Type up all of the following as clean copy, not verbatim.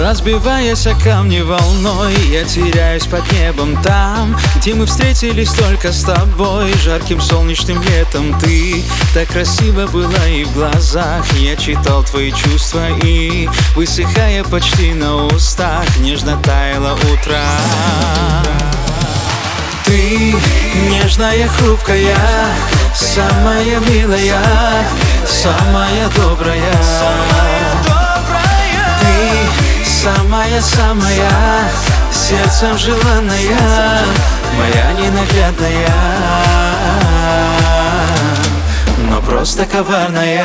Разбиваясь о камни волной, я теряюсь под небом там, где мы встретились только с тобой. Жарким солнечным летом ты так красиво была, и в глазах я читал твои чувства, и, высыхая почти на устах, нежно таяло утро. Ты нежная, хрупкая, самая милая, самая добрая. Ты самая-самая, сердцем желанная, моя ненаглядная, но просто коварная.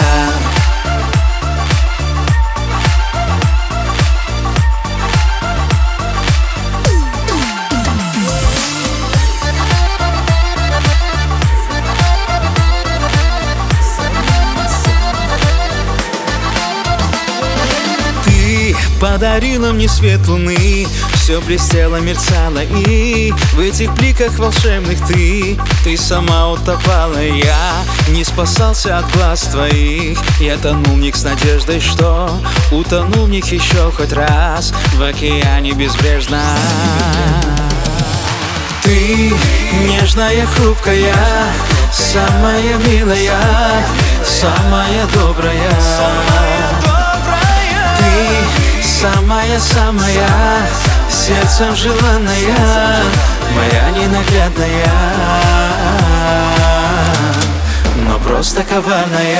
Подарила мне свет луны, все блестело, мерцало, и в этих бликах волшебных ты сама утопала. Я не спасался от глаз твоих, я тонул в них с надеждой, что утону в них еще хоть раз в океане безбрежно. Ты нежная, хрупкая, самая милая, самая добрая. Самая-самая, сердцем желанная, моя ненаглядная, но просто коварная.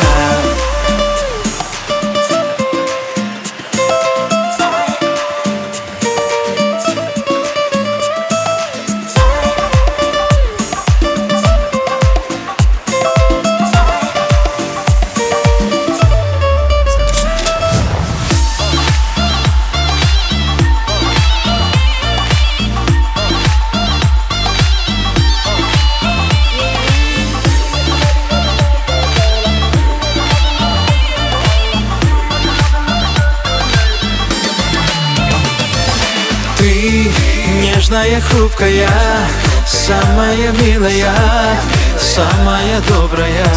Ты нежная, хрупкая, самая милая, самая добрая.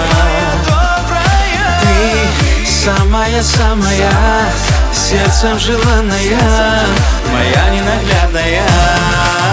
Ты самая-самая, сердцем желанная, моя ненаглядная.